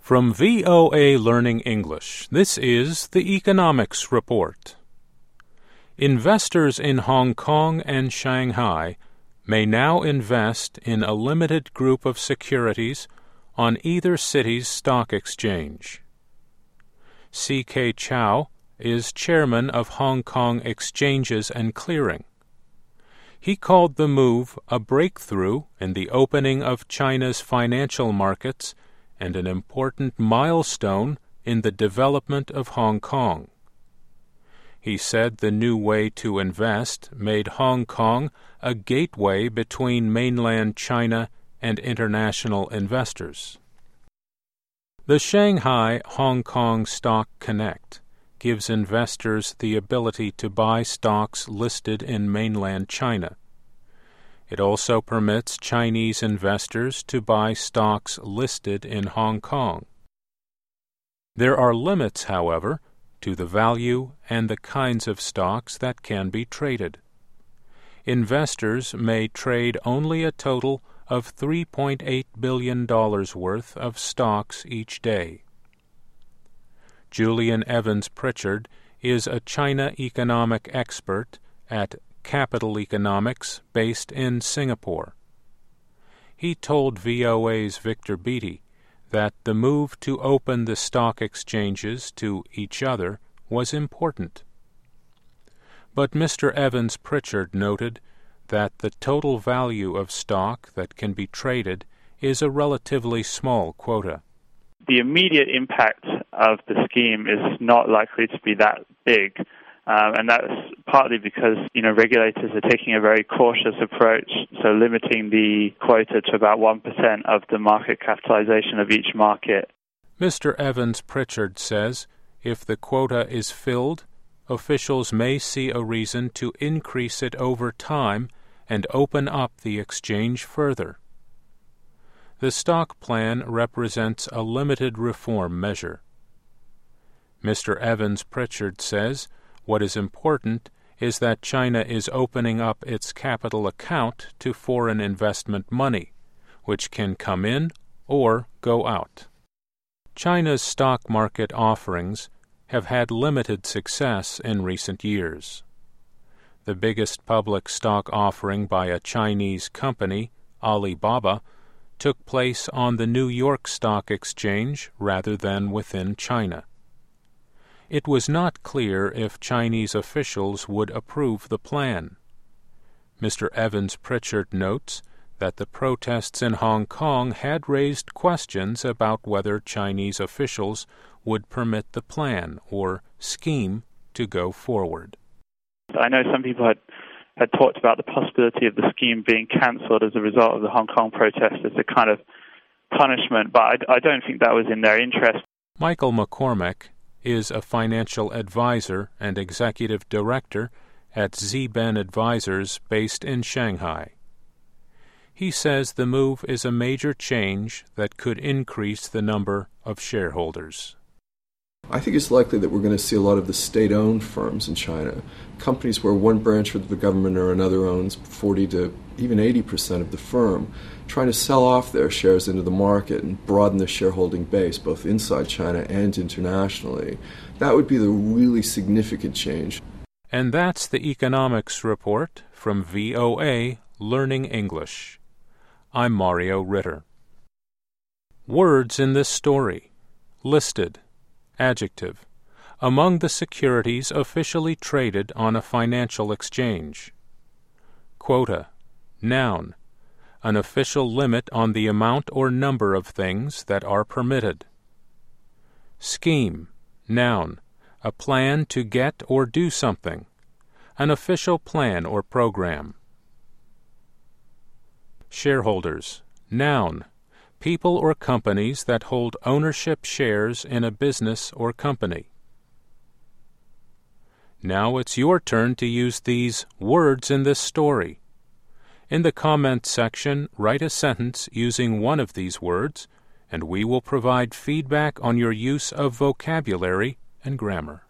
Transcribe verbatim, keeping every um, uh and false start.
From V O A Learning English, this is the Economics Report. Investors in Hong Kong and Shanghai may now invest in a limited group of securities on either city's stock exchange. C K Chow is chairman of Hong Kong Exchanges and Clearing. He called the move a breakthrough in the opening of China's financial markets and an important milestone in the development of Hong Kong. He said the new way to invest made Hong Kong a gateway between mainland China and international investors. The Shanghai Hong Kong Stock Connect gives investors the ability to buy stocks listed in mainland China. It also permits Chinese investors to buy stocks listed in Hong Kong. There are limits, however, to the value and the kinds of stocks that can be traded. Investors may trade only a total of three point eight billion dollars worth of stocks each day. Julian Evans Pritchard is a China economic expert at Capital Economics based in Singapore. He told V O A's Victor Beattie that the move to open the stock exchanges to each other was important. But Mister Evans Pritchard noted that the total value of stock that can be traded is a relatively small quota. The immediate impact of the scheme is not likely to be that big. Um, and that's partly because, you know, regulators are taking a very cautious approach, so limiting the quota to about one percent of the market capitalization of each market. Mister Evans Pritchard says if the quota is filled, officials may see a reason to increase it over time and open up the exchange further. The stock plan represents a limited reform measure. Mister Evans Pritchard says what is important is that China is opening up its capital account to foreign investment money, which can come in or go out. China's stock market offerings have had limited success in recent years. The biggest public stock offering by a Chinese company, Alibaba, took place on the New York Stock Exchange rather than within China. It was not clear if Chinese officials would approve the plan. Mister Evans Pritchard notes that the protests in Hong Kong had raised questions about whether Chinese officials would permit the plan or scheme to go forward. I know some people had, had talked about the possibility of the scheme being cancelled as a result of the Hong Kong protests as a kind of punishment, but I, I don't think that was in their interest. Michael McCormack is a financial advisor and executive director at Zben Advisors based in Shanghai. He says the move is a major change that could increase the number of shareholders. I think it's likely that we're going to see a lot of the state-owned firms in China, companies where one branch of the government or another owns forty to even eighty percent of the firm, trying to sell off their shares into the market and broaden their shareholding base, both inside China and internationally. That would be the really significant change. And that's the Economics Report from V O A Learning English. I'm Mario Ritter. Words in this story. Listed. Adjective. Among the securities officially traded on a financial exchange. Quota. Noun. An official limit on the amount or number of things that are permitted. Scheme. Noun. A plan to get or do something. An official plan or program. Shareholders. Noun. People or companies that hold ownership shares in a business or company. Now it's your turn to use these words in this story. In the comments section, write a sentence using one of these words, and we will provide feedback on your use of vocabulary and grammar.